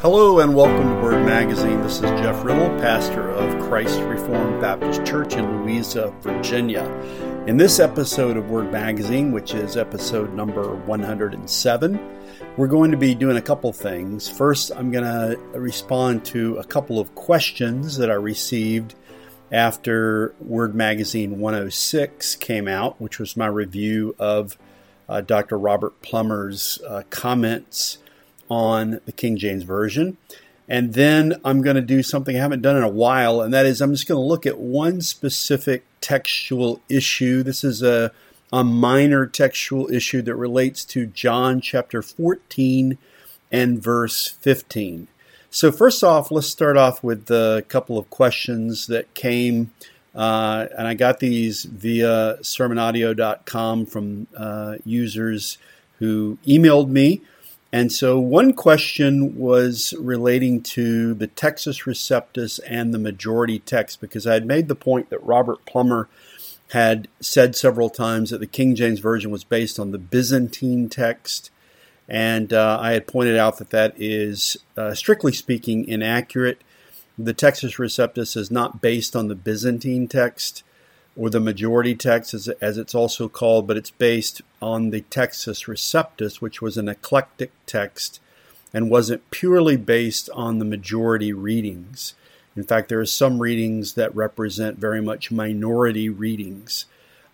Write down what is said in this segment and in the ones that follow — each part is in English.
Hello and welcome to Word Magazine. This is Jeff Riddle, pastor of Christ Reformed Baptist Church in Louisa, Virginia. In this episode of Word Magazine, which is episode number 107, we're going to be doing a couple things. First, I'm going to respond to a couple of questions that I received after Word Magazine 106 came out, which was my review of Dr. Robert Plummer's comments on the King James Version. And then I'm going to do something I haven't done in a while, and that is I'm just going to look at one specific textual issue. This is a minor textual issue that relates to John chapter 14 and verse 15. So first off, let's start off with a couple of questions that came, and I got these via sermonaudio.com from users who emailed me. And so one question was relating to the Textus Receptus and the majority text, because I had made the point that Robert Plummer had said several times that the King James Version was based on the Byzantine text. And I had pointed out that that is, strictly speaking, inaccurate. The Textus Receptus is not based on the Byzantine text, or the majority text as it's also called, but it's based on the Textus Receptus, which was an eclectic text and wasn't purely based on the majority readings. In fact, there are some readings that represent very much minority readings.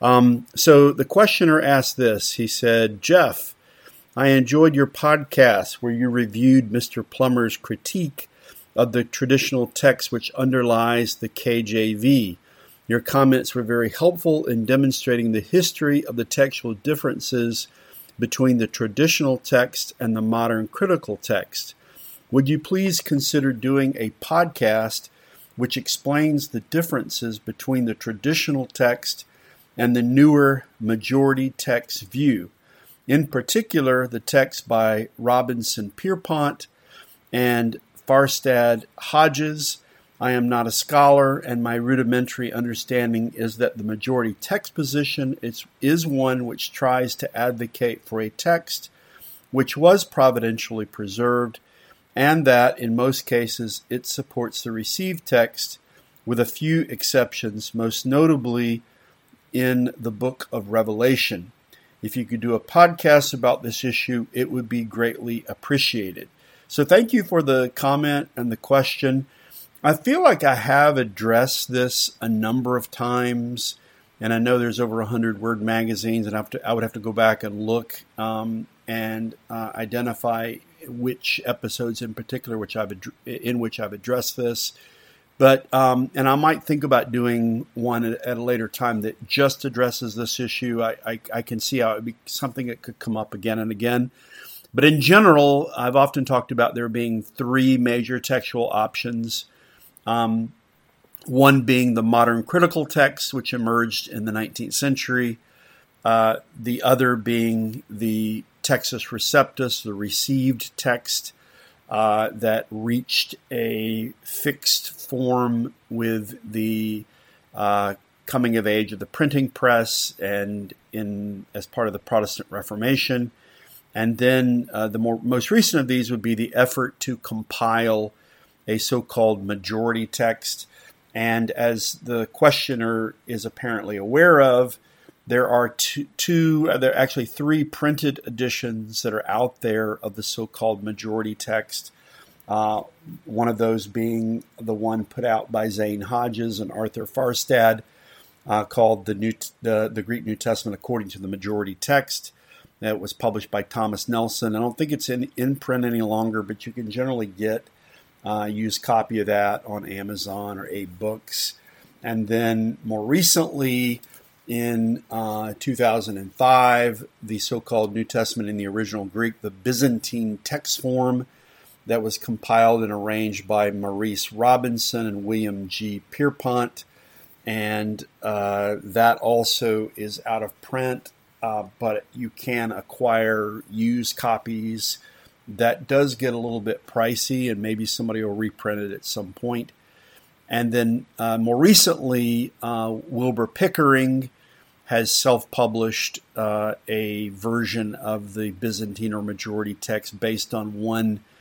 So the questioner asked this. He said, Jeff, I enjoyed your podcast where you reviewed Mr. Plummer's critique of the traditional text which underlies the KJV. Your comments were very helpful in demonstrating the history of the textual differences between the traditional text and the modern critical text. Would you please consider doing a podcast which explains the differences between the traditional text and the newer majority text view? In particular, the text by Robinson Pierpont and Farstad Hodges. I am not a scholar, and my rudimentary understanding is that the majority text position is one which tries to advocate for a text which was providentially preserved, and that, in most cases, it supports the received text, with a few exceptions, most notably in the book of Revelation. If you could do a podcast about this issue, it would be greatly appreciated. So thank you for the comment and the question. I feel like I have addressed this a number of times, and I know there's over 100 Word magazines, and I would have to go back and look and identify which episodes in particular in which I've addressed this. But and I might think about doing one at a later time that just addresses this issue. I can see how it would be something that could come up again and again. But in general, I've often talked about there being three major textual options. One being the modern critical text, which emerged in the 19th century. The other being the Textus Receptus, the received text that reached a fixed form with the coming of age of the printing press and as part of the Protestant Reformation. And then the most recent of these would be the effort to compile a so-called majority text. And as the questioner is apparently aware of, there are there are actually three printed editions that are out there of the so-called majority text. One of those being the one put out by Zane Hodges and Arthur Farstad, called the Greek New Testament According to the Majority Text. That was published by Thomas Nelson. I don't think it's in print any longer, but you can generally get used copy of that on Amazon or Abe Books. And then more recently, in 2005, the so-called New Testament in the original Greek, the Byzantine text form that was compiled and arranged by Maurice Robinson and William G. Pierpont. And that also is out of print, but you can acquire used copies. That does get a little bit pricey, and maybe somebody will reprint it at some point. And then more recently, Wilbur Pickering has self-published a version of the Byzantine or majority text based on one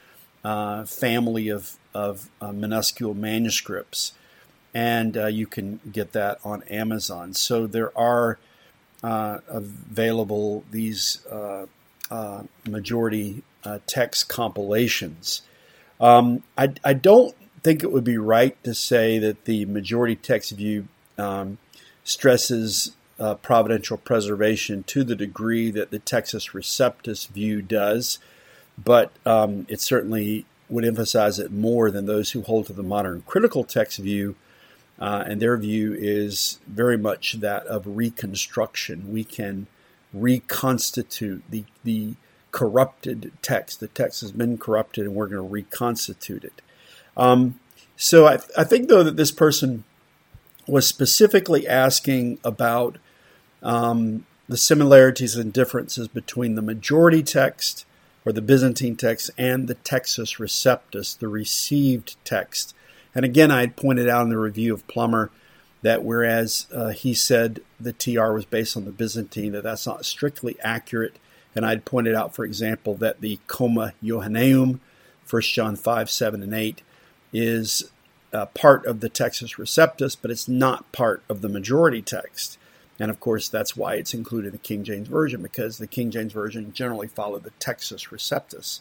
family of minuscule manuscripts, and you can get that on Amazon. So there are available these majority text compilations. I don't think it would be right to say that the majority text view stresses providential preservation to the degree that the Textus Receptus view does, but it certainly would emphasize it more than those who hold to the modern critical text view, and their view is very much that of reconstruction. We can reconstitute the corrupted text. The text has been corrupted, and we're going to reconstitute it. So I think, though, that this person was specifically asking about the similarities and differences between the majority text, or the Byzantine text, and the Textus Receptus, the received text. And again, I had pointed out in the review of Plummer that whereas he said the TR was based on the Byzantine, that's not strictly accurate. And I'd pointed out, for example, that the Comma Johanneum, 1 John 5, 7, and 8, is part of the Textus Receptus, but it's not part of the majority text. And of course, that's why it's included in the King James Version, because the King James Version generally followed the Textus Receptus.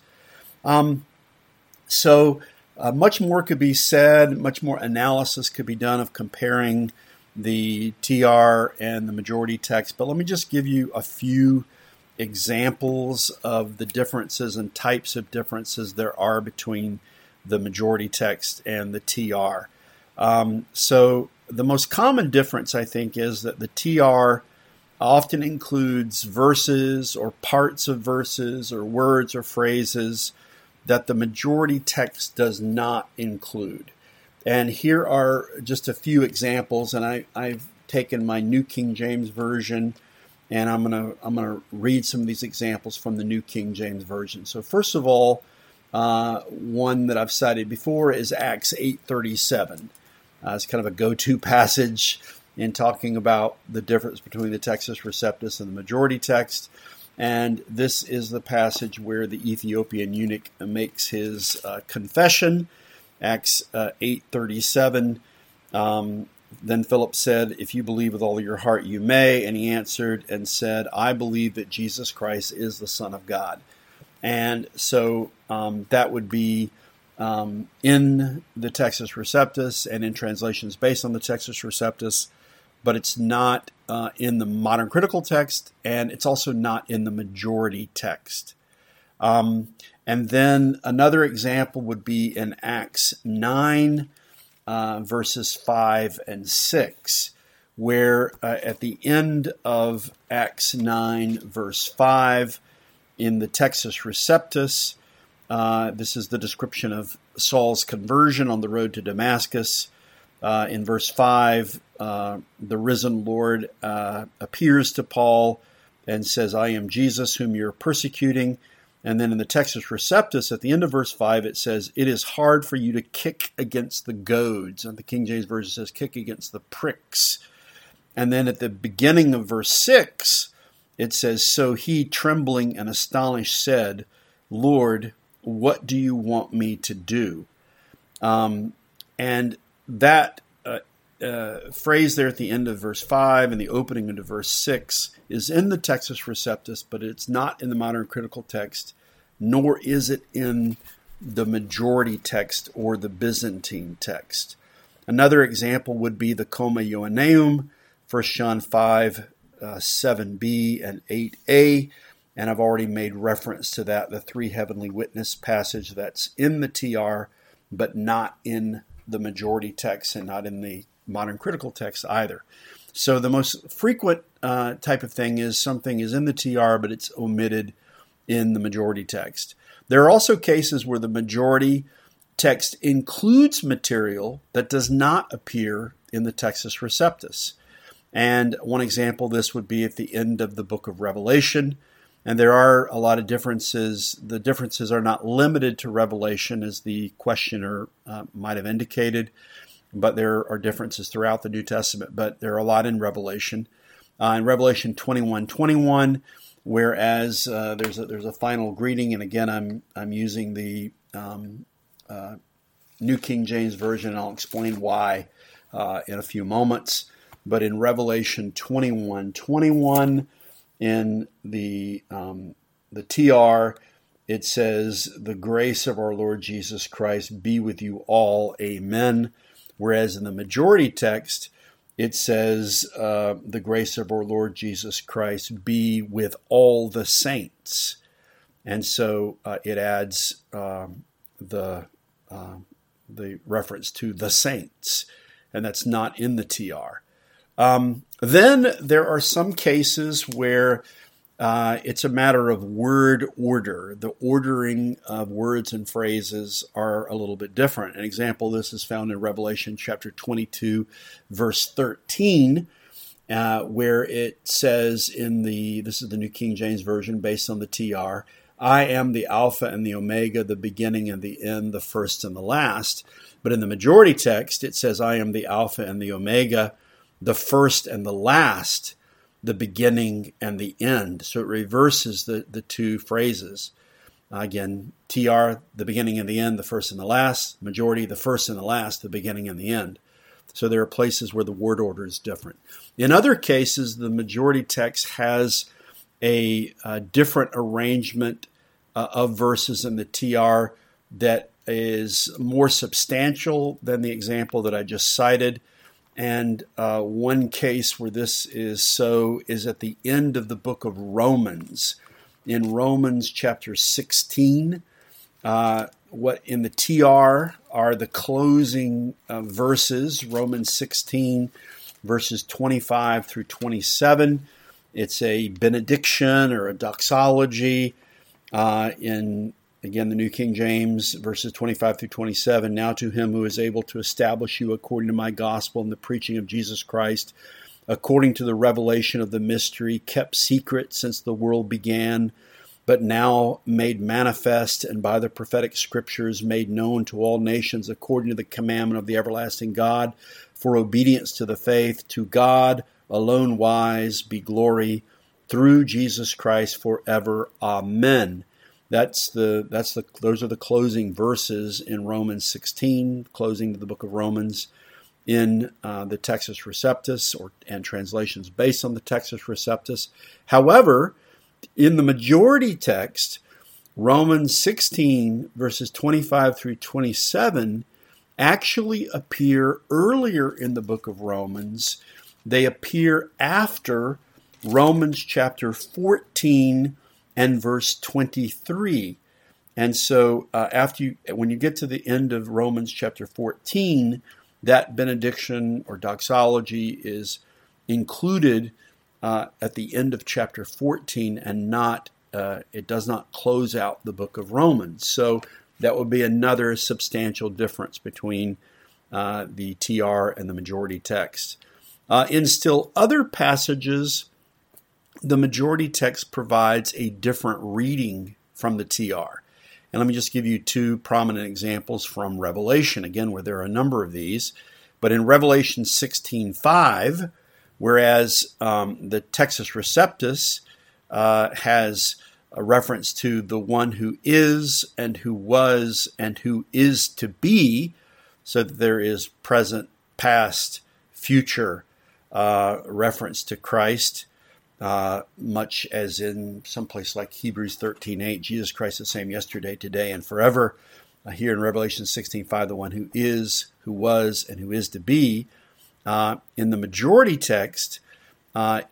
So much more could be said, much more analysis could be done of comparing the TR and the majority text. But let me just give you a few examples of the differences and types of differences there are between the majority text and the TR. So the most common difference, I think, is that the TR often includes verses or parts of verses or words or phrases that the majority text does not include. And here are just a few examples, and I've taken my New King James Version, and I'm gonna read some of these examples from the New King James Version. So first of all, one that I've cited before is Acts 8:37. It's kind of a go-to passage in talking about the difference between the Textus Receptus and the majority text. And this is the passage where the Ethiopian eunuch makes his confession. Acts 8:37. Then Philip said, "If you believe with all your heart, you may." And he answered and said, "I believe that Jesus Christ is the Son of God." And so that would be in the Textus Receptus and in translations based on the Textus Receptus, but it's not in the modern critical text, and it's also not in the majority text. And then another example would be in Acts 9, verses 5 and 6, where at the end of Acts 9, verse 5, in the Textus Receptus, this is the description of Saul's conversion on the road to Damascus. In verse 5, the risen Lord appears to Paul and says, "I am Jesus whom you're persecuting." And then in the Textus Receptus, at the end of verse 5, it says, "It is hard for you to kick against the goads." And the King James Version says, "kick against the pricks." And then at the beginning of verse 6, it says, "So he, trembling and astonished, said, 'Lord, what do you want me to do?'" And that phrase there at the end of verse 5 and the opening into verse 6 is in the Textus Receptus, but it's not in the modern critical text, nor is it in the majority text or the Byzantine text. Another example would be the Comma Johanneum, 1 John 5, 7b and 8a, and I've already made reference to that, the three heavenly witness passage that's in the TR, but not in the majority text and not in the modern critical text either. So the most frequent type of thing is something is in the TR, but it's omitted in the majority text. There are also cases where the majority text includes material that does not appear in the Textus Receptus. And one example of this would be at the end of the book of Revelation. And there are a lot of differences. The differences are not limited to Revelation, as the questioner might have indicated, but there are differences throughout the New Testament, but there are a lot in Revelation. In Revelation 21:21, whereas there's a final greeting, and again I'm using the New King James Version. I'll explain why in a few moments. But in Revelation 21:21, in the TR, it says, "The grace of our Lord Jesus Christ be with you all, amen." Whereas in the majority text, it says, "The grace of our Lord Jesus Christ be with all the saints." And so it adds the reference to the saints, and that's not in the TR. Then there are some cases where it's a matter of word order. The ordering of words and phrases are a little bit different. An example of this is found in Revelation chapter 22, verse 13, where it says this is the New King James Version based on the TR, "I am the Alpha and the Omega, the beginning and the end, the first and the last." But in the majority text, it says, "I am the Alpha and the Omega, the first and the last, the beginning and the end." So it reverses the two phrases. Again, TR, the beginning and the end, the first and the last. Majority, the first and the last, the beginning and the end. So there are places where the word order is different. In other cases, the majority text has a different arrangement of verses in the TR that is more substantial than the example that I just cited. And one case where this is so is at the end of the book of Romans. In Romans chapter 16, what in the TR are the closing verses, Romans 16, verses 25 through 27. It's a benediction or a doxology in, again, the New King James, verses 25 through 27. "Now to him who is able to establish you according to my gospel and the preaching of Jesus Christ, according to the revelation of the mystery, kept secret since the world began, but now made manifest, and by the prophetic scriptures made known to all nations according to the commandment of the everlasting God, for obedience to the faith, to God alone wise be glory through Jesus Christ forever. Amen." Those are the closing verses in Romans 16, closing to the book of Romans in the Textus Receptus and translations based on the Textus Receptus. However, in the majority text, Romans 16, verses 25 through 27, actually appear earlier in the book of Romans. They appear after Romans chapter 14 and verse 23. And so when you get to the end of Romans chapter 14, that benediction or doxology is included at the end of chapter 14 and it does not close out the book of Romans. So that would be another substantial difference between the TR and the majority text. In still other passages, the majority text provides a different reading from the TR. And let me just give you two prominent examples from Revelation, again, where there are a number of these. But in Revelation 16:5, whereas the Textus Receptus has a reference to the one who is and who was and who is to be, so that there is present, past, future reference to Christ, much as in some place like Hebrews 13:8, Jesus Christ the same yesterday, today, and forever. Here in Revelation 16:5, the one who is, who was, and who is to be. In the majority text, and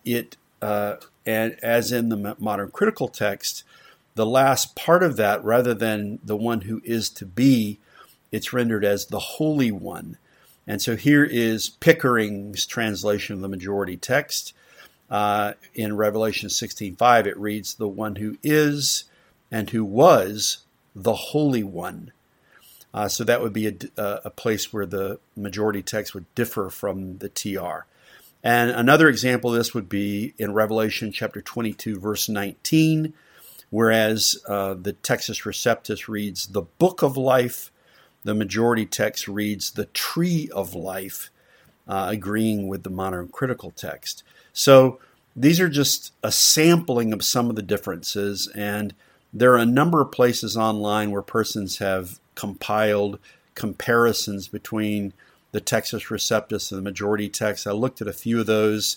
as in the modern critical text, the last part of that, rather than the one who is to be, it's rendered as the Holy One. And so here is Pickering's translation of the majority text. In Revelation 16:5, it reads, "The one who is and who was the Holy One." So that would be a place where the majority text would differ from the TR. And another example of this would be in Revelation chapter 22, verse 19, whereas the Textus Receptus reads the Book of Life, the majority text reads the Tree of Life, agreeing with the modern critical text. So these are just a sampling of some of the differences, and there are a number of places online where persons have compiled comparisons between the Textus Receptus and the majority text. I looked at a few of those.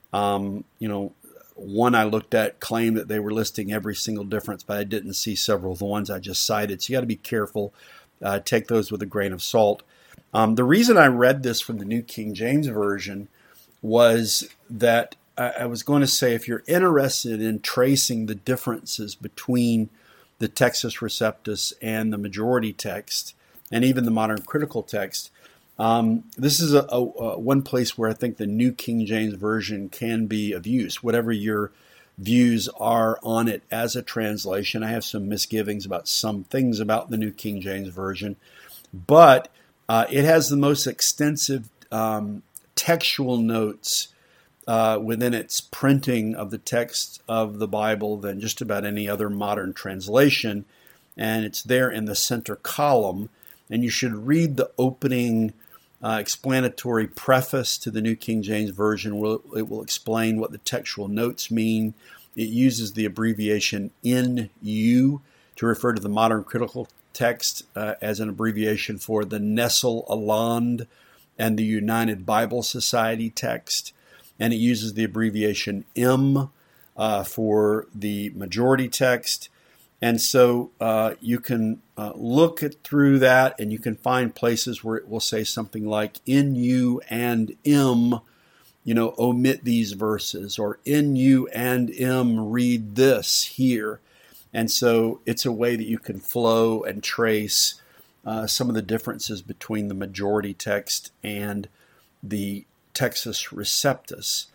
One I looked at claimed that they were listing every single difference, but I didn't see several of the ones I just cited. So you got to be careful. Take those with a grain of salt. The reason I read this from the New King James Version was that I was going to say, if you're interested in tracing the differences between the Textus Receptus and the majority text, and even the modern critical text, this is a one place where I think the New King James Version can be of use. Whatever your views are on it as a translation, I have some misgivings about some things about the New King James Version, but it has the most extensive textual notes within its printing of the text of the Bible than just about any other modern translation, and it's there in the center column. And you should read the opening explanatory preface to the New King James Version. It will explain what the textual notes mean. It uses the abbreviation NU to refer to the modern critical text as an abbreviation for the Nestle Aland and the United Bible Society text. And it uses the abbreviation M for the majority text. And so you can look through that, and you can find places where it will say something like, in you and M, omit these verses, or in you and M, read this here. And so it's a way that you can flow and trace some of the differences between the majority text and the Textus Receptus.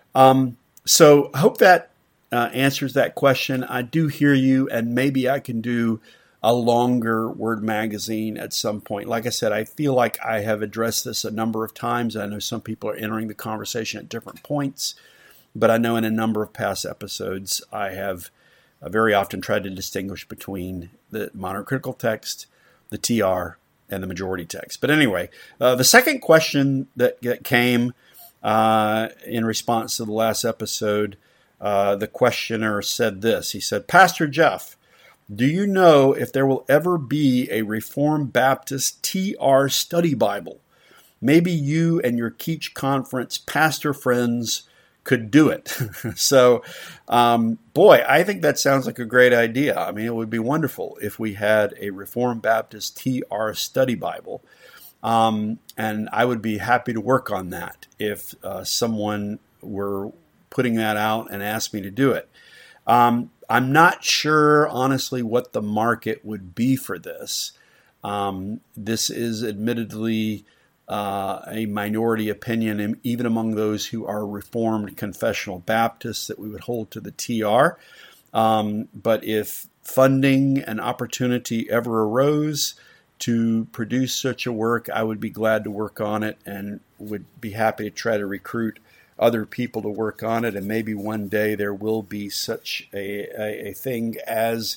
So I hope that answers that question. I do hear you, and maybe I can do a longer Word Magazine at some point. Like I said, I feel like I have addressed this a number of times. I know some people are entering the conversation at different points, but I know in a number of past episodes I have very often tried to distinguish between the modern critical text, the TR, and the majority text. But anyway, the second question that came in response to the last episode, the questioner said this. He said, Pastor Jeff, do you know if there will ever be a Reformed Baptist TR study Bible? Maybe you and your Keach Conference pastor friends could do it. So, I think that sounds like a great idea. I mean, it would be wonderful if we had a Reformed Baptist TR study Bible. And I would be happy to work on that if someone were putting that out and asked me to do it. I'm not sure, honestly, what the market would be for this. This is admittedly a minority opinion, even among those who are Reformed Confessional Baptists, that we would hold to the TR. But if funding and opportunity ever arose to produce such a work, I would be glad to work on it and would be happy to try to recruit other people to work on it. And maybe one day there will be such a thing as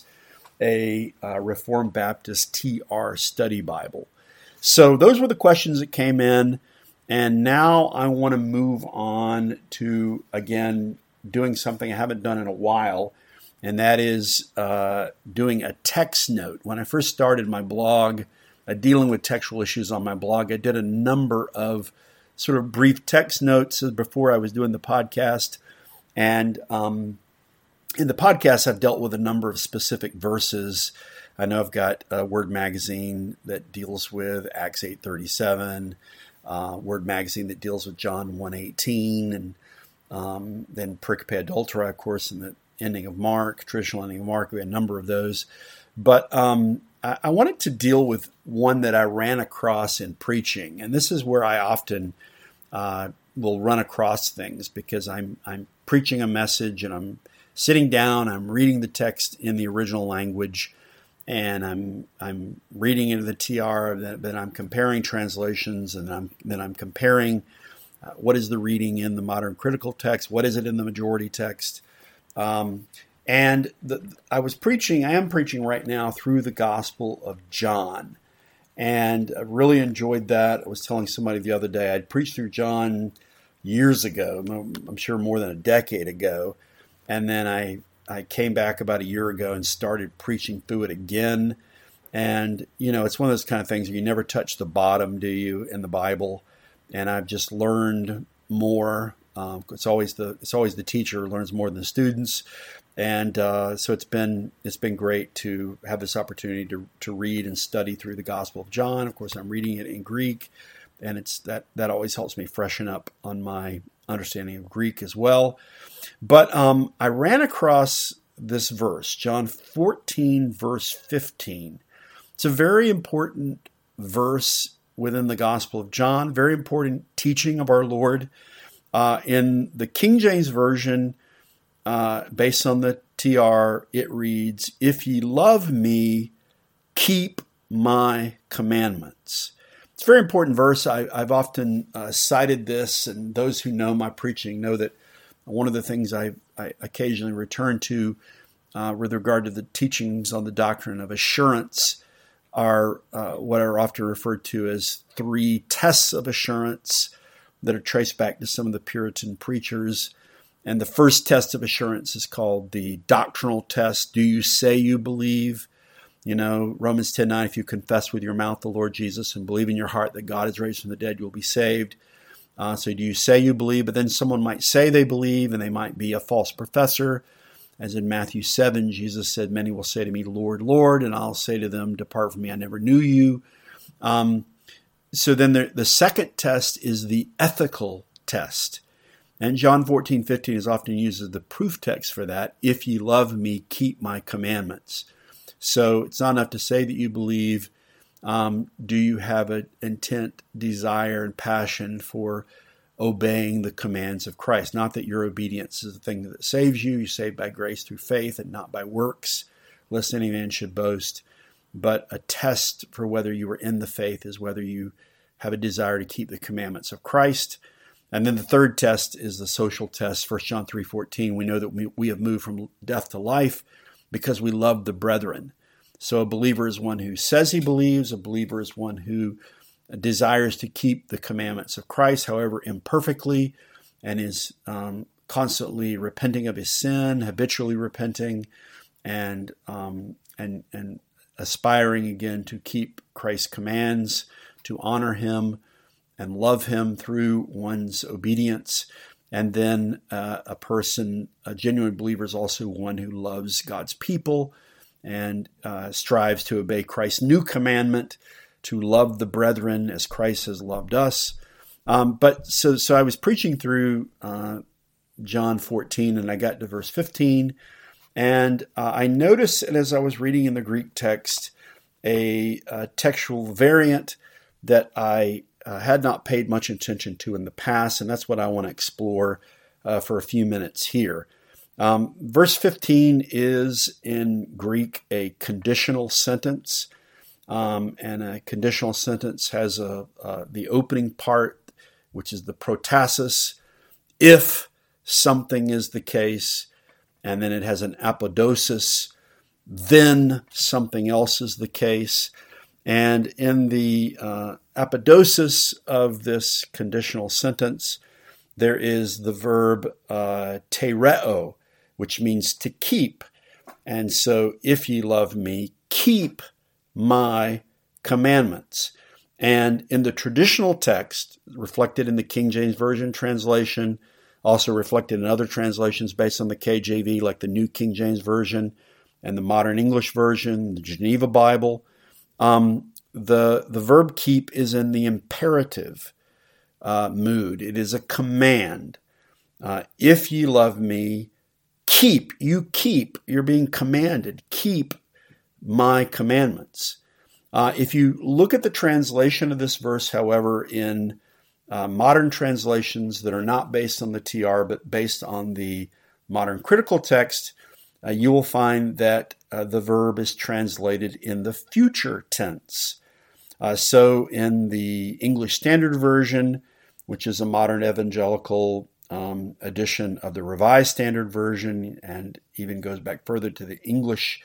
a Reformed Baptist TR study Bible. So those were the questions that came in. And now I want to move on to, again, doing something I haven't done in a while, and that is doing a text note. When I first started my blog, dealing with textual issues on my blog, I did a number of sort of brief text notes before I was doing the podcast. And in the podcast, I've dealt with a number of specific verses. I know I've got a Word Magazine that deals with Acts 8:37, Word Magazine that deals with John 1:18, and then Pericope Adulterae, of course, in the ending of Mark, traditional ending of Mark. We had a number of those. But I wanted to deal with one that I ran across in preaching. And this is where I often will run across things, because I'm preaching a message and I'm sitting down, I'm reading the text in the original language, and I'm reading into the TR, then I'm comparing translations, and then I'm comparing what is the reading in the modern critical text, what is it in the majority text. I am preaching right now through the Gospel of John, and I really enjoyed that. I was telling somebody the other day, I'd preached through John years ago, I'm sure more than a decade ago, and then I I came back about a year ago and started preaching through it again. And, it's one of those kind of things, you never touch the bottom, do you, in the Bible? And I've just learned more. It's always the teacher who learns more than the students. And so it's been great to have this opportunity to read and study through the Gospel of John. Of course, I'm reading it in Greek, and it's that always helps me freshen up on my understanding of Greek as well. But I ran across this verse, John 14, verse 15. It's a very important verse within the Gospel of John, very important teaching of our Lord. In the King James Version, based on the TR, it reads, "If ye love me, keep my commandments." It's a very important verse. I've often cited this, and those who know my preaching know that one of the things I occasionally return to with regard to the teachings on the doctrine of assurance are what are often referred to as 3 tests of assurance that are traced back to some of the Puritan preachers. And the first test of assurance is called the doctrinal test. Do you say you believe? Romans 10:9, if you confess with your mouth the Lord Jesus and believe in your heart that God is raised from the dead, you'll be saved. So do you say you believe? But then someone might say they believe, and they might be a false professor. As in Matthew 7, Jesus said, "Many will say to me, Lord, Lord, and I'll say to them, depart from me, I never knew you." So then the second test is the ethical test. And John 14:15 is often used as the proof text for that. If ye love me, keep my commandments. So it's not enough to say that you believe. Do you have an intent, desire, and passion for obeying the commands of Christ? Not that your obedience is the thing that saves you. You're saved by grace through faith and not by works, lest any man should boast. But a test for whether you are in the faith is whether you have a desire to keep the commandments of Christ. And then the third test is the social test. 1 John 3:14, we know that we have moved from death to life because we love the brethren. So a believer is one who says he believes. A believer is one who desires to keep the commandments of Christ, however imperfectly, and is constantly repenting of his sin, habitually repenting, and aspiring again to keep Christ's commands, to honor him and love him through one's obedience. And then a genuine believer is also one who loves God's people and strives to obey Christ's new commandment, to love the brethren as Christ has loved us. So I was preaching through John 14, and I got to verse 15, and I noticed as I was reading in the Greek text a textual variant that I had not paid much attention to in the past, and that's what I want to explore for a few minutes here. Verse 15 is in Greek a conditional sentence, and a conditional sentence has the opening part, which is the protasis, if something is the case, and then it has an apodosis, then something else is the case. And in the apodosis of this conditional sentence, there is the verb tereo, which means to keep. And so, if ye love me, keep my commandments. And in the traditional text, reflected in the King James Version translation, also reflected in other translations based on the KJV, like the New King James Version and the Modern English Version, the Geneva Bible, the verb keep is in the imperative mood. It is a command. If ye love me, keep. You're being commanded. Keep my commandments. If you look at the translation of this verse, however, in modern translations that are not based on the TR, but based on the modern critical text, you will find that the verb is translated in the future tense. So in the English Standard Version, which is a modern evangelical edition of the Revised Standard Version, and even goes back further to the English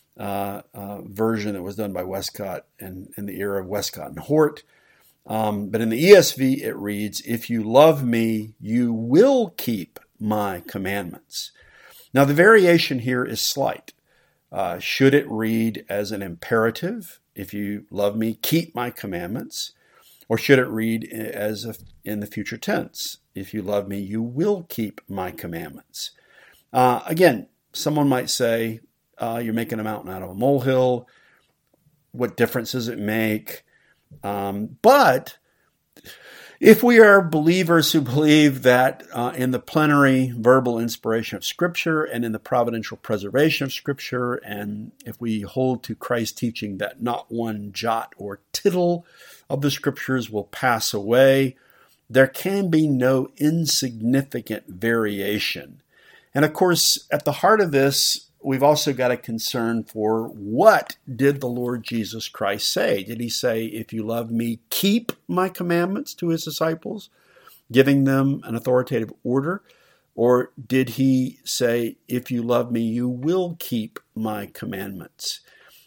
version that was done by Westcott and in the era of Westcott and Hort. But in the ESV, it reads, if you love me, you will keep my commandments. Now, the variation here is slight. Should it read as an imperative? If you love me, keep my commandments. Or should it read as in the future tense? If you love me, you will keep my commandments. Again, someone might say, you're making a mountain out of a molehill. What difference does it make? But if we are believers who believe that in the plenary verbal inspiration of Scripture and in the providential preservation of Scripture, and if we hold to Christ's teaching that not one jot or tittle of the Scriptures will pass away, there can be no insignificant variation. And of course, at the heart of this, we've also got a concern for what did the Lord Jesus Christ say? Did he say, if you love me, keep my commandments to his disciples, giving them an authoritative order? Or did he say, if you love me, you will keep my commandments?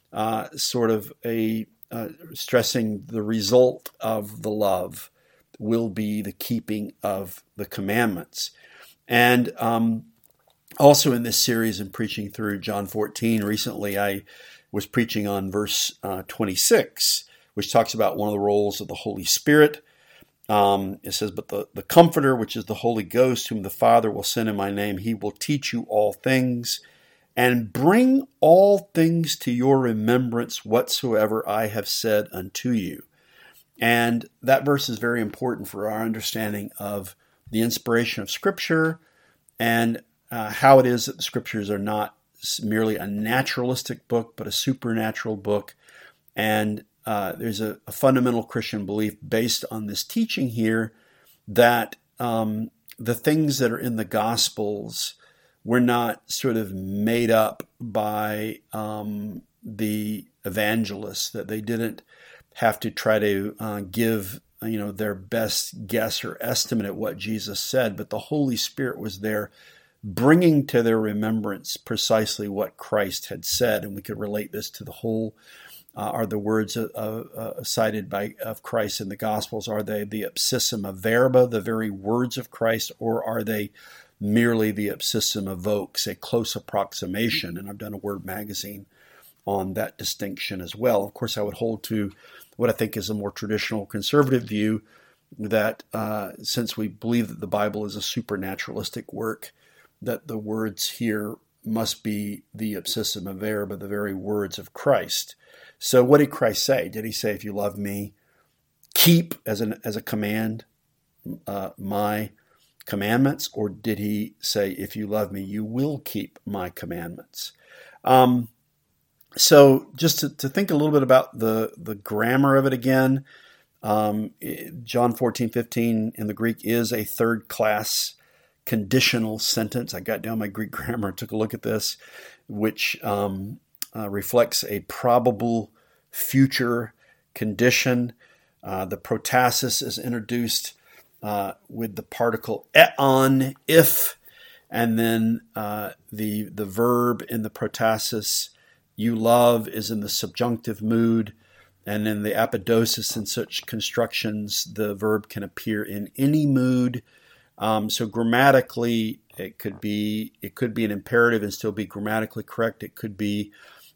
Stressing the result of the love will be the keeping of the commandments. And also in this series and preaching through John 14, recently I was preaching on verse 26, which talks about one of the roles of the Holy Spirit. It says, but the Comforter, which is the Holy Ghost, whom the Father will send in my name, he will teach you all things and bring all things to your remembrance whatsoever I have said unto you. And that verse is very important for our understanding of the inspiration of Scripture and how it is that the Scriptures are not merely a naturalistic book, but a supernatural book. And there's a fundamental Christian belief based on this teaching here that the things that are in the Gospels were not sort of made up by the evangelists, that they didn't have to try to give their best guess or estimate at what Jesus said, but the Holy Spirit was there bringing to their remembrance precisely what Christ had said. And we could relate this to the whole, are the words cited of Christ in the Gospels, are they the ipsissima verba, the very words of Christ, or are they merely the ipsissima vox, a close approximation? And I've done a Word magazine on that distinction as well. Of course, I would hold to what I think is a more traditional conservative view, that since we believe that the Bible is a supernaturalistic work, that the words here must be the ipsissima verba, the very words of Christ. So what did Christ say? Did he say, if you love me, keep as a command my commandments? Or did he say, if you love me, you will keep my commandments? So just to think a little bit about the grammar of it again, John 14:15 in the Greek is a third class conditional sentence. I got down my Greek grammar, took a look at this, which reflects a probable future condition. The protasis is introduced with the particle eon, if, and then the verb in the protasis, you love, is in the subjunctive mood. And in the apodosis and such constructions, the verb can appear in any mood. So grammatically, it could be an imperative and still be grammatically correct. It could be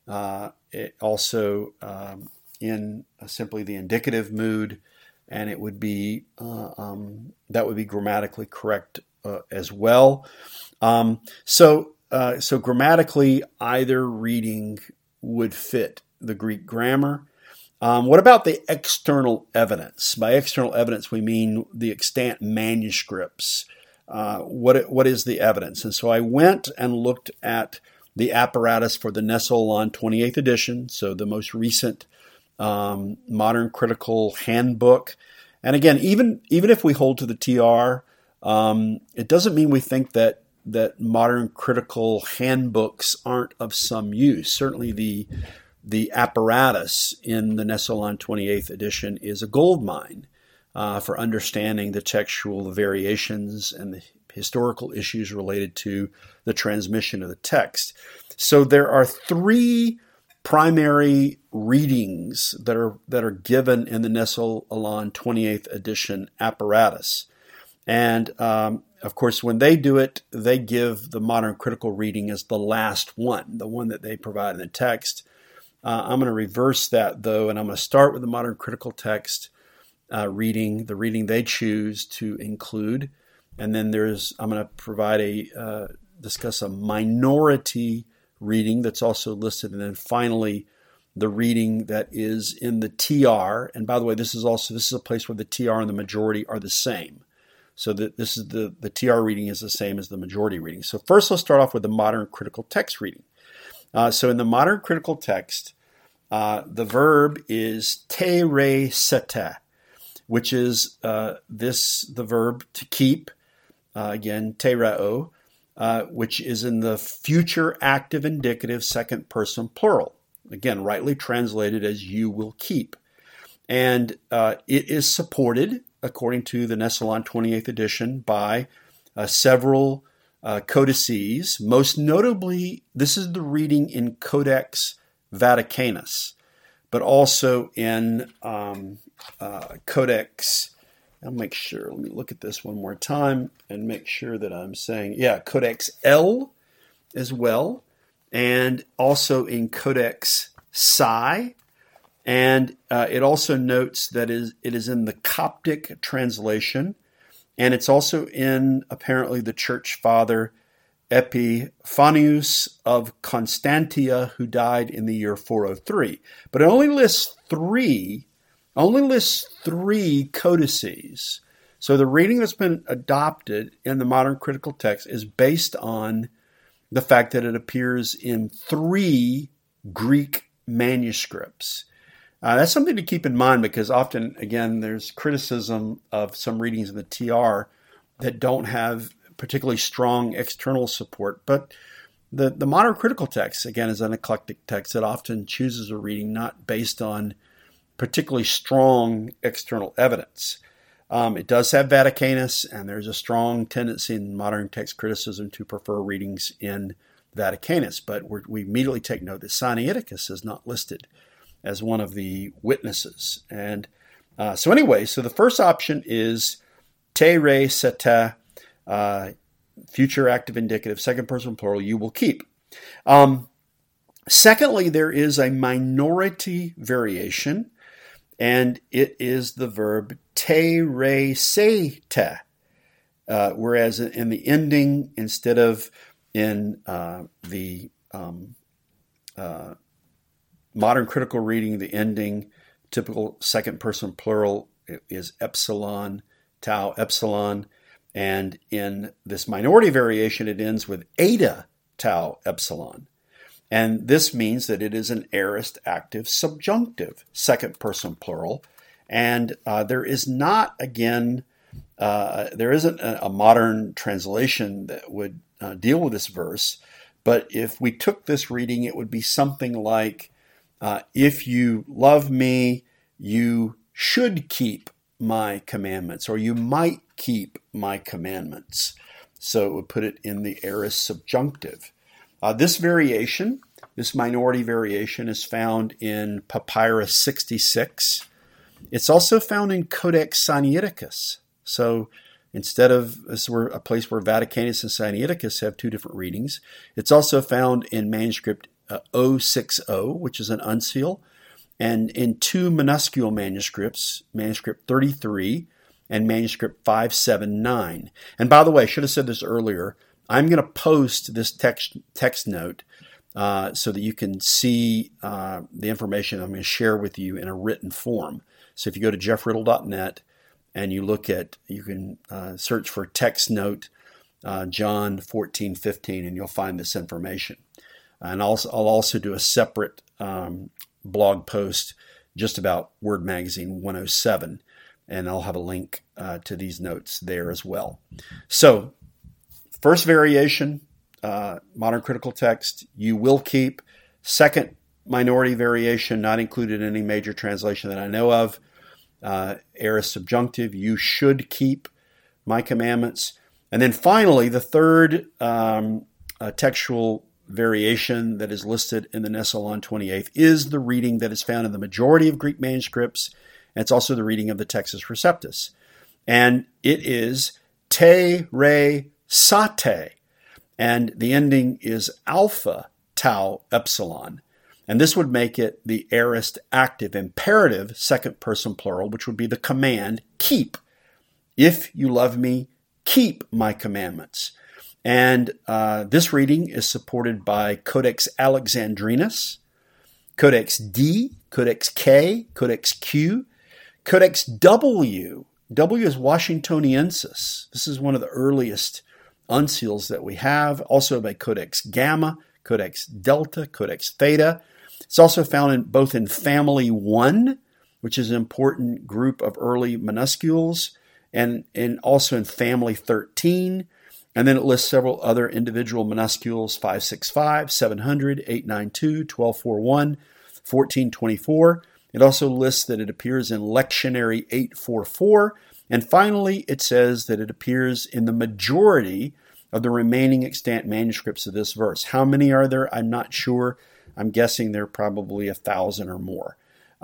also in simply the indicative mood, and it would be that would be grammatically correct as well. So grammatically, either reading would fit the Greek grammar. What about the external evidence? By external evidence, we mean the extant manuscripts. What is the evidence? And so I went and looked at the apparatus for the Nestle-Aland 28th edition, so the most recent modern critical handbook. And again, even if we hold to the TR, it doesn't mean we think that modern critical handbooks aren't of some use. Certainly the apparatus in the Nestle-Aland 28th edition is a gold mine for understanding the textual variations and the historical issues related to the transmission of the text. So there are three primary readings that are given in the Nestle-Aland 28th edition apparatus. And Of course, when they do it, they give the modern critical reading as the last one, the one that they provide in the text. I'm going to reverse that, though, and I'm going to start with the modern critical text reading, the reading they choose to include. And then I'm going to provide discuss a minority reading that's also listed. And then finally, the reading that is in the TR. And by the way, this is a place where the TR and the majority are the same. So this is the TR reading is the same as the majority reading. So first, let's start off with the modern critical text reading. So in the modern critical text, the verb is teresete, which is the verb to keep, again, tereo, which is in the future active indicative second person plural. Again, rightly translated as you will keep. And it is supported, according to the Nessalon 28th edition, by several codices. Most notably, this is the reading in Codex Vaticanus, but also in Codex. Let me look at this one more time and make sure that I'm saying, Codex L as well, and also in Codex Psi. And it also notes that it is in the Coptic translation, and it's also in, apparently, the church father Epiphanius of Constantia, who died in the year 403. But it only lists three codices. So the reading that's been adopted in the modern critical text is based on the fact that it appears in 3 Greek manuscripts. That's something to keep in mind, because often, again, there's criticism of some readings in the TR that don't have particularly strong external support. But the modern critical text, again, is an eclectic text that often chooses a reading not based on particularly strong external evidence. It does have Vaticanus, and there's a strong tendency in modern text criticism to prefer readings in Vaticanus. But we immediately take note that Sinaiticus is not listed as one of the witnesses. And so the first option is teresete, future active indicative, second person plural, you will keep. Secondly, there is a minority variation, and it is the verb teresete, whereas in the ending, instead of in the modern critical reading, the ending, typical second person plural, is epsilon, tau, epsilon. And in this minority variation, it ends with eta, tau, epsilon. And this means that it is an aorist active subjunctive second person plural. And there isn't a modern translation that would deal with this verse. But if we took this reading, it would be something like, if you love me, you should keep my commandments, or you might keep my commandments. So it would put it in the aorist subjunctive. This minority variation, is found in Papyrus 66. It's also found in Codex Sinaiticus. So instead of, this is a place where Vaticanus and Sinaiticus have 2 different readings. It's also found in manuscript 060, which is an uncial, and in 2 minuscule manuscripts, manuscript 33 and manuscript 579. And by the way, I should have said this earlier, I'm going to post this text note so that you can see the information I'm going to share with you in a written form. So if you go to jeffriddle.net and you can search for text note John 14:15, and you'll find this information. And I'll also do a separate blog post just about Word Magazine 107, and I'll have a link to these notes there as well. So, first variation, modern critical text, you will keep. Second minority variation, not included in any major translation that I know of, aorist subjunctive, you should keep my commandments. And then finally, the third textual variation that is listed in the Nessalon 28th is the reading that is found in the majority of Greek manuscripts, and it's also the reading of the Textus Receptus. And it is te, re, sate. And the ending is alpha, tau, epsilon. And this would make it the aorist active imperative second person plural, which would be the command, keep. If you love me, keep my commandments. And this reading is supported by Codex Alexandrinus, Codex D, Codex K, Codex Q, Codex W. W is Washingtoniensis. This is one of the earliest uncials that we have. Also by Codex Gamma, Codex Delta, Codex Theta. It's also found both in Family 1, which is an important group of early minuscules, and also in Family 13. And then it lists several other individual minuscules, 565, 700, 892, 1241, 1424. It also lists that it appears in Lectionary 844. And finally, it says that it appears in the majority of the remaining extant manuscripts of this verse. How many are there? I'm not sure. I'm guessing there are probably 1,000 or more.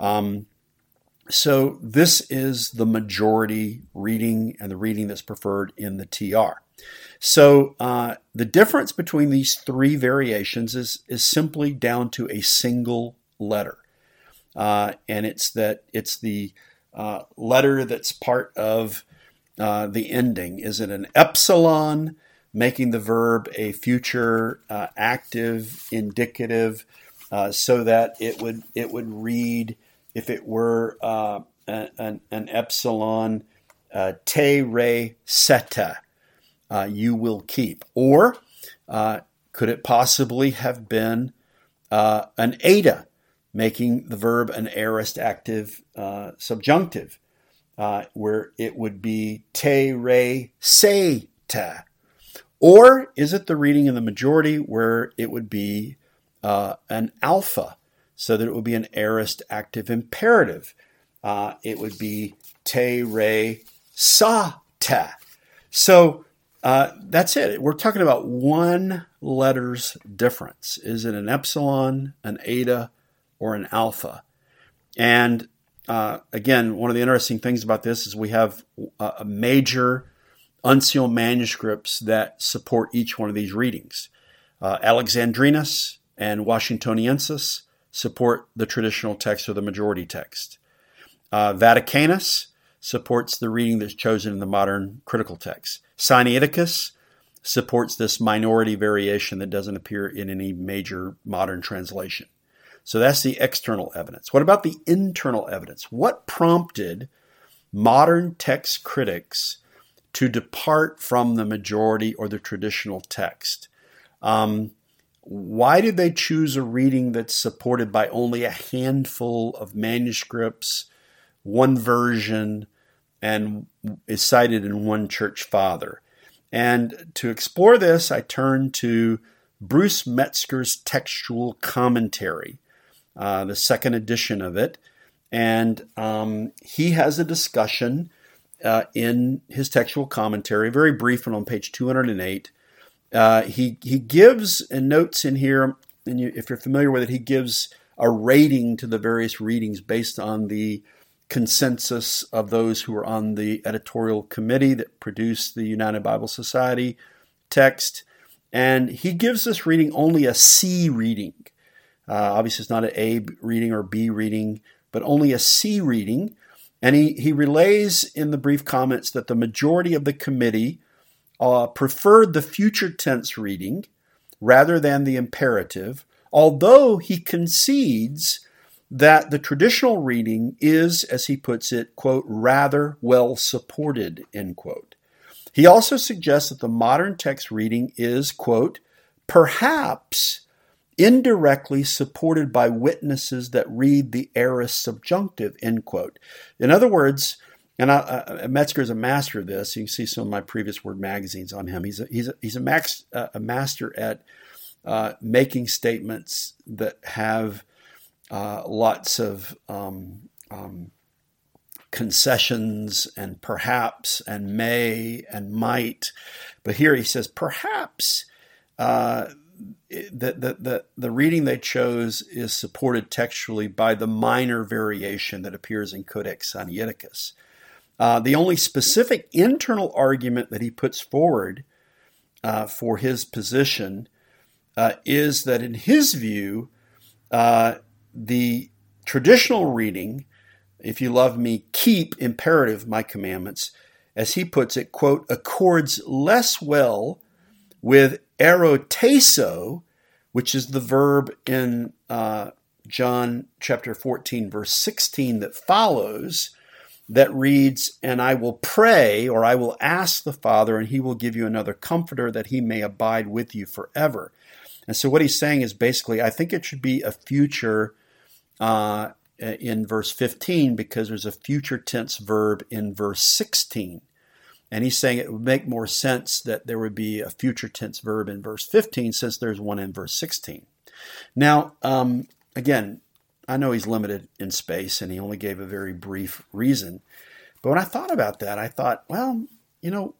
So this is the majority reading and the reading that's preferred in the TR. So the difference between these three variations is simply down to a single letter. And it's the letter that's part of the ending. Is it an epsilon, making the verb a future active indicative, so that it would read, if it were an epsilon, te re seta, you will keep. Or could it possibly have been an eta, making the verb an aorist active subjunctive, where it would be te re seta? Or is it the reading in the majority where it would be an alpha, so that it would be an aorist active imperative? It would be te re sa ta. So that's it. We're talking about one letter's difference. Is it an epsilon, an eta, or an alpha? And again, one of the interesting things about this is we have a major uncial manuscripts that support each one of these readings. Alexandrinus and Washingtoniensis support the traditional text or the majority text. Vaticanus supports the reading that's chosen in the modern critical text. Sinaiticus supports this minority variation that doesn't appear in any major modern translation. So that's the external evidence. What about the internal evidence? What prompted modern text critics to depart from the majority or the traditional text? Why did they choose a reading that's supported by only a handful of manuscripts, one version, and is cited in one church father? And to explore this, I turned to Bruce Metzger's textual commentary, the second edition of it. And he has a discussion in his textual commentary, a very brief one on page 208. He gives and notes in here, and if you're familiar with it, he gives a rating to the various readings based on the consensus of those who are on the editorial committee that produced the United Bible Society text. And he gives this reading only a C reading. Obviously, it's not an A reading or B reading, but only a C reading. And he relays in the brief comments that the majority of the committee preferred the future tense reading rather than the imperative, although he concedes that the traditional reading is, as he puts it, quote, rather well supported, end quote. He also suggests that the modern text reading is, quote, perhaps indirectly supported by witnesses that read the aorist subjunctive, end quote. In other words, and Metzger is a master of this. You can see some of my previous Word magazines on him. He's a master at making statements that have lots of concessions and perhaps and may and might. But here he says perhaps the reading they chose is supported textually by the minor variation that appears in Codex Sinaiticus. The only specific internal argument that he puts forward for his position is that in his view, the traditional reading, if you love me, keep imperative my commandments, as he puts it, quote, accords less well with eroteso, which is the verb in John chapter 14, verse 16 that follows, that reads, and I will pray, or I will ask the Father, and he will give you another comforter that he may abide with you forever. And so what he's saying is basically, I think it should be a future in verse 15, because there's a future tense verb in verse 16. And he's saying it would make more sense that there would be a future tense verb in verse 15 since there's one in verse 16. Now, again, I know he's limited in space and he only gave a very brief reason. But when I thought about that, I thought, well, you know,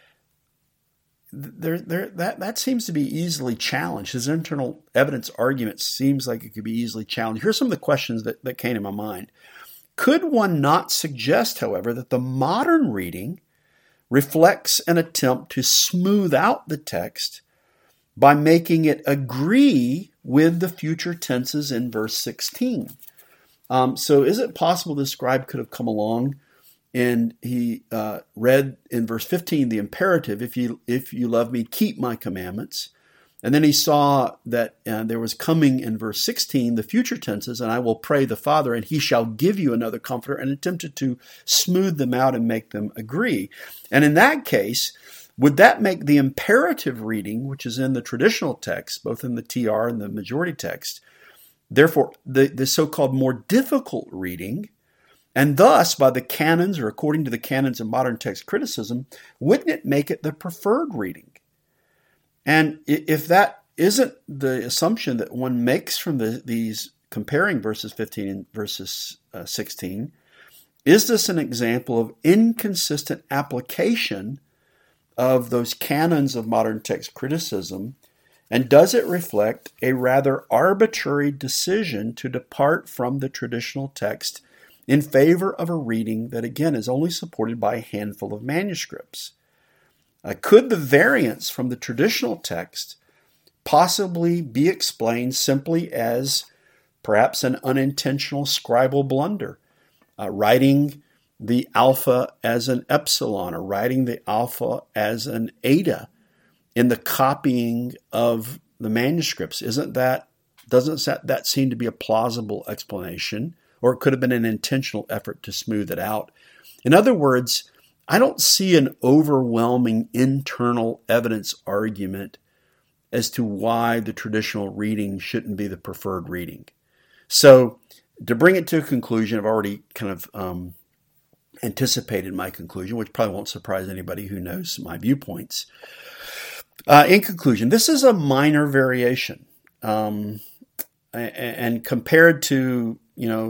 that seems to be easily challenged. His internal evidence argument seems like it could be easily challenged. Here's some of the questions that came to my mind. Could one not suggest, however, that the modern reading reflects an attempt to smooth out the text by making it agree with the future tenses in verse 16? So is it possible the scribe could have come along and he read in verse 15 the imperative, if you love me, keep my commandments. And then he saw that there was coming in verse 16 the future tenses, and I will pray the Father, and he shall give you another comforter, and attempted to smooth them out and make them agree. And in that case, would that make the imperative reading, which is in the traditional text, both in the TR and the majority text, therefore the so-called more difficult reading, and thus by the canons, or according to the canons of modern text criticism, wouldn't it make it the preferred reading? And if that isn't the assumption that one makes from these comparing verses 15 and verses 16, is this an example of inconsistent application of those canons of modern text criticism? And does it reflect a rather arbitrary decision to depart from the traditional text in favor of a reading that, again, is only supported by a handful of manuscripts? Could the variance from the traditional text possibly be explained simply as perhaps an unintentional scribal blunder, writing the alpha as an epsilon, or writing the alpha as an eta in the copying of the manuscripts? Doesn't that seem to be a plausible explanation? Or it could have been an intentional effort to smooth it out. In other words, I don't see an overwhelming internal evidence argument as to why the traditional reading shouldn't be the preferred reading. So to bring it to a conclusion, I've already kind of anticipated my conclusion, which probably won't surprise anybody who knows my viewpoints. In conclusion, this is a minor variation. And compared to,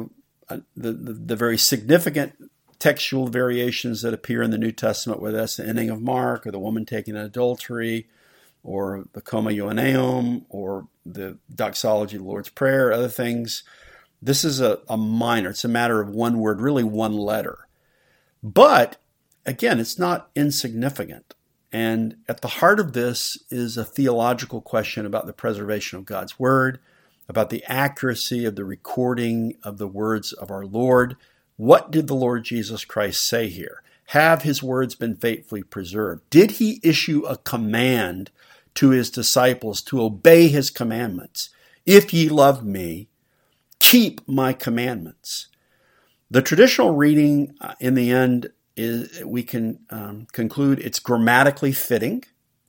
the very significant textual variations that appear in the New Testament, whether that's the ending of Mark, or the woman taken in adultery, or the Coma Ioanneum, or the doxology of the Lord's Prayer, other things, this is a minor. It's a matter of one word, really one letter. But, again, it's not insignificant. And at the heart of this is a theological question about the preservation of God's Word, about the accuracy of the recording of the words of our Lord. What did the Lord Jesus Christ say here? Have his words been faithfully preserved? Did he issue a command to his disciples to obey his commandments? If ye love me, keep my commandments. The traditional reading, in the end, is we can conclude it's grammatically fitting.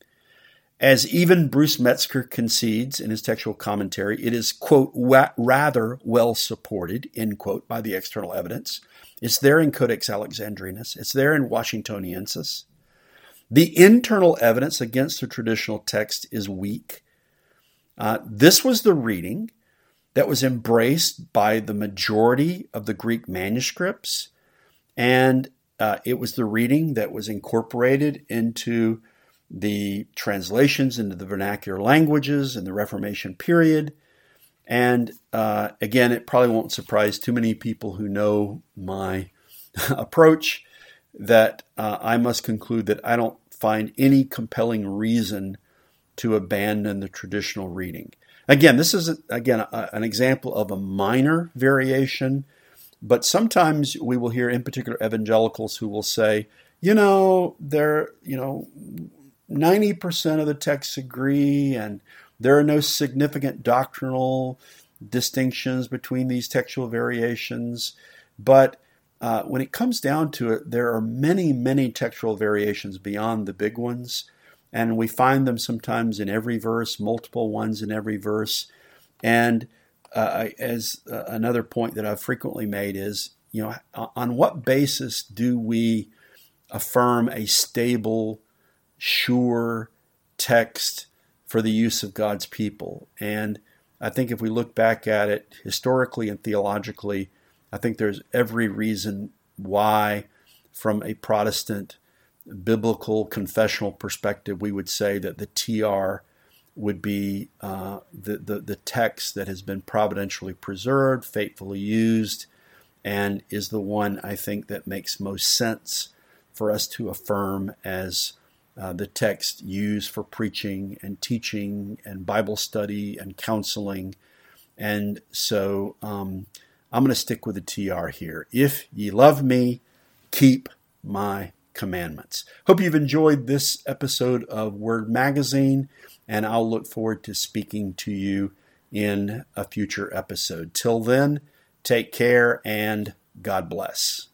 As even Bruce Metzger concedes in his textual commentary, it is, quote, rather well supported, end quote, by the external evidence. It's there in Codex Alexandrinus. It's there in Washingtoniensis. The internal evidence against the traditional text is weak. This was the reading that was embraced by the majority of the Greek manuscripts, and it was the reading that was incorporated into the translations into the vernacular languages in the Reformation period. And again, it probably won't surprise too many people who know my approach that I must conclude that I don't find any compelling reason to abandon the traditional reading. Again, this is an example of a minor variation, but sometimes we will hear, in particular, evangelicals who will say, 90% of the texts agree, and there are no significant doctrinal distinctions between these textual variations. But when it comes down to it, there are many, many textual variations beyond the big ones. And we find them sometimes in every verse, multiple ones in every verse. And as another point that I've frequently made is, on what basis do we affirm a stable, sure text for the use of God's people? And I think if we look back at it historically and theologically, I think there's every reason why, from a Protestant biblical confessional perspective, we would say that the TR would be the text that has been providentially preserved, faithfully used, and is the one I think that makes most sense for us to affirm as the text used for preaching and teaching and Bible study and counseling. And so I'm going to stick with the TR here. If ye love me, keep my commandments. Hope you've enjoyed this episode of Word Magazine, and I'll look forward to speaking to you in a future episode. Till then, take care and God bless.